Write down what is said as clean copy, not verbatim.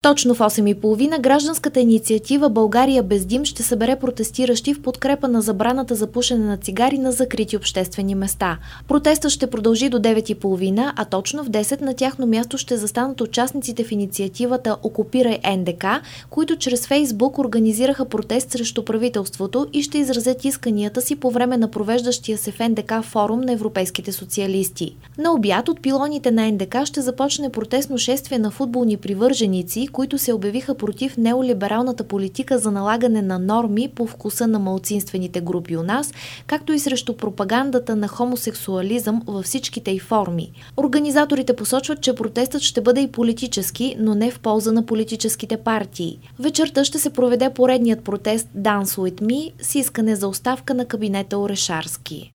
Точно в 8:30 гражданската инициатива "България без дим" ще събере протестиращи в подкрепа на забраната за пушене на цигари на закрити обществени места. Протестът ще продължи до 9:30, а точно в 10 на тяхно място ще застанат участниците в инициативата "Окупирай НДК", които чрез Фейсбук организираха протест срещу правителството и ще изразят исканията си по време на провеждащия се в НДК форум на европейските социалисти. На обяд от пилоните на НДК ще започне протестно шествие на футболни привърженици, които се обявиха против неолибералната политика за налагане на норми по вкуса на малцинствените групи у нас, както и срещу пропагандата на хомосексуализъм във всичките й форми. Организаторите посочват, че протестът ще бъде и политически, но не в полза на политическите партии. Вечерта ще се проведе поредният протест "Dance with me" с искане за оставка на кабинета Орешарски.